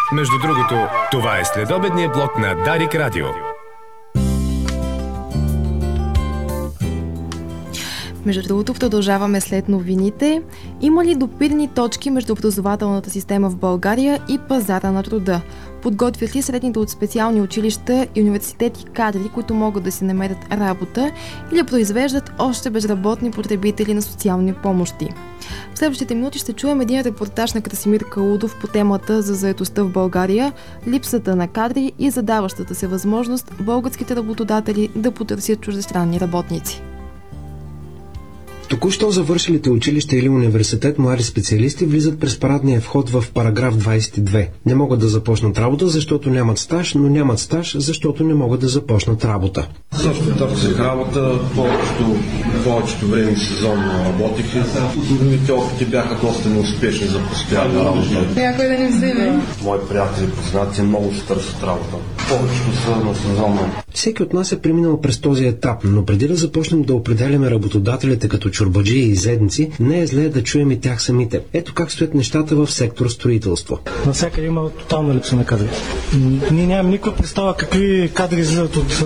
Между другото, това е следобедният блок на Дарик Радио. Между другото, продължаваме след новините. Има ли допирни точки между образователната система в България и пазара на труда? Подготвят ли средните от специални училища и университети кадри, които могат да си намерят работа, или произвеждат още безработни потребители на социални помощи? В следващите минути ще чуем един репортаж на Красимир Калудов по темата за заетостта в България, липсата на кадри и задаващата се възможност българските работодатели да потърсят чуждестранни работници. Току-що завършилите училище или университет млади специалисти влизат през парадния вход в параграф 22. Не могат да започнат работа, защото нямат стаж, но нямат стаж, защото не могат да започнат работа. Също търсих работа, повечето време сезонно работих. Другите опити бяха доста неуспешни за постоянна работа. Някой да не вземе. Мои приятели познати много ще търсят работа. Повечето са на сезонно. Всеки от нас е преминал през този етап, но преди да започнем да определяме работодателите като чорбаджии и изедници, не е зле да чуем и тях самите. Ето как стоят нещата в сектор строителство. Навсякъде има тотална липса на кадри. Ние нямаме никаква представа какви кадри излизат от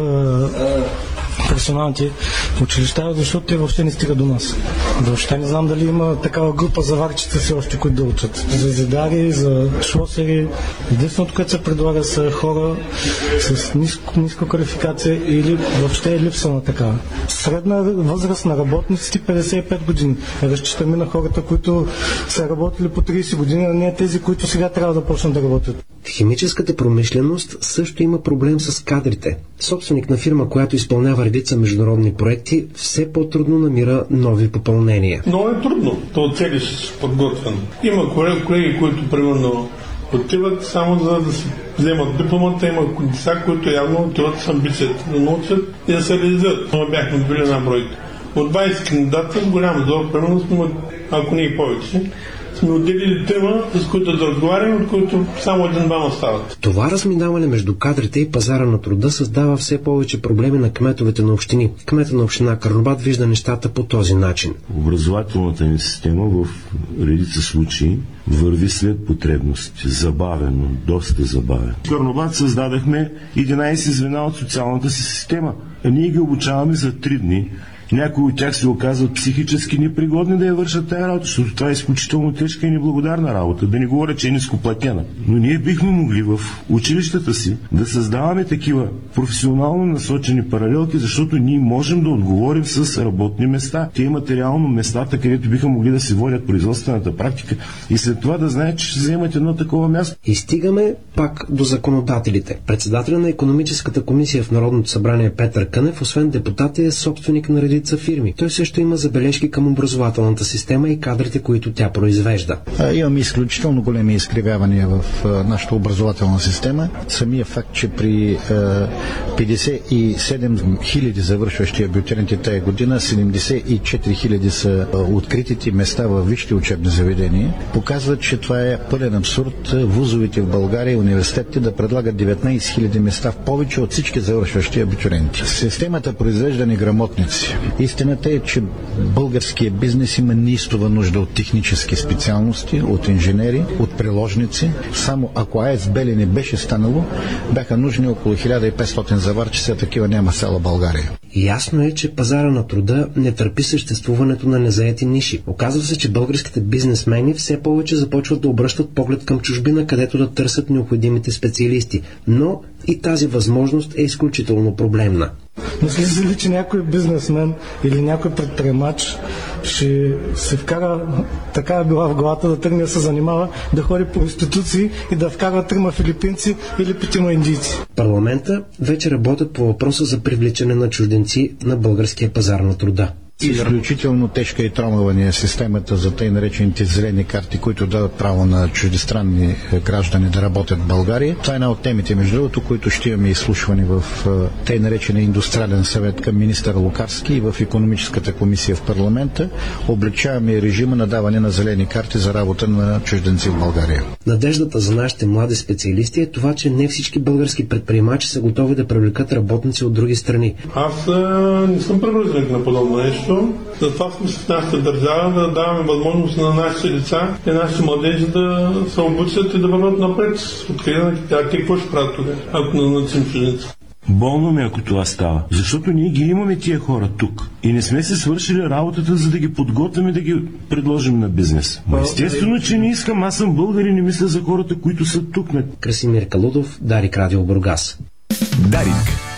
професионалните училища, защото те въобще не стигат до нас. Въобще не знам дали има такава група заварчета все още, които да учат. За зидари, за шлосери. Единственото, което се предлага, са хора с ниска квалификация или въобще е липса на такава. Средна възраст на работниците 55 години. Разчитаме на хората, които са работили по 30 години, а не тези, които сега трябва да почнат да работят. В химическата промишленост също има проблем с кадрите. Собственик на фирма, която изпълнява редица международни проекти, все по-трудно намира нови попълнения. Много е трудно да оцелиш подготвен. Има колеги, които примерно отиват само за да си вземат дипломата, има деца, които явно отиват с амбицията да научат и да се реализират. Бяхме били една бройка. От 20 кандидата с голям зор, примерно сме, ако не и повече, сме отделили тема, с които да разговаряме, от които само един-двама стават. Това разминаване между кадрите и пазара на труда създава все повече проблеми на кметовете на общини. Кмета на община Карнобат вижда нещата по този начин. Образователната ни система в редица случаи върви след потребности. Забавено, доста забавено. В Карнобат създадахме 11 звена от социалната си система. Ние ги обучаваме за 3 дни. Някои от тях се оказват психически непригодни да я вършат тая работа, защото това е изключително тежка и неблагодарна работа. Да не говоря, че е нископлатена. Но ние бихме могли в училищата си да създаваме такива професионално насочени паралелки, защото ние можем да отговорим с работни места. Те имат реално местата, където биха могли да се водят производствената практика и след това да знаят, че ще вземат едно такова място. И стигаме пак до законодателите. Председателя на икономическата комисия в Народното събрание Петър Кънев, освен депутат, е собственик на редица фирми. Той също има забележки към образователната система и кадрите, които тя произвежда. Имаме изключително големи изкривявания в нашата образователна система. Самия факт, че при 57 хиляди завършващи абитуриенти тая година, 74 хиляди са откритите места във висшите учебни заведения, показва, че това е пълен абсурд. Вузовете в България и университетите да предлагат 19 хиляди места в повече от всички завършващи абитуриенти. Системата произвежда неграмотници. Истината е, че българският бизнес има неистова нужда от технически специалности, от инженери, от приложници. Само ако АЕЦ Белене беше станало, бяха нужни около 1500 заварчици, такива няма в цяла България. Ясно е, че пазара на труда не търпи съществуването на незаети ниши. Оказва се, че българските бизнесмени все повече започват да обръщат поглед към чужбина, където да търсят необходимите специалисти. Но и тази възможност е изключително проблемна. Мислите ли, че някой бизнесмен или някой предприемач ще се вкара, така е била в главата, да тръгне да се занимава, да ходи по институции и да вкара 3 филипинци или 5 индийци? Парламента вече работят по въпроса за привличане на чужденци на българския пазар на труда. Изключително тежка и тромава ни е системата за тъй наречените зелени карти, които дават право на чуждестранни граждани да работят в България. Това е една от темите, между другото, които ще имаме изслушване в тъй наречения индустриален съвет към министър Лукарски и в икономическата комисия в парламента. Облегчаваме режима на даване на зелени карти за работа на чужденци в България. Надеждата за нашите млади специалисти е това, че не всички български предприемачи са готови да привлекат работници от други страни. Аз не съм привърженик на подобно нещо. нещо. Затова сме в нашата държава да даваме възможност на нашите деца и нашите младежи да се обучат и да върват напред. Откъде на те какво ще правят тогава, ако назначим чужденци? Болно ми, ако това става. Защото ние ги имаме тия хора тук. И не сме се свършили работата, за да ги подготвим и да ги предложим на бизнес. Естествено, че не искам. Аз съм българин и мисля за хората, които са тук. Красимир Калудов, Дарик Радио Бургас. Дарик.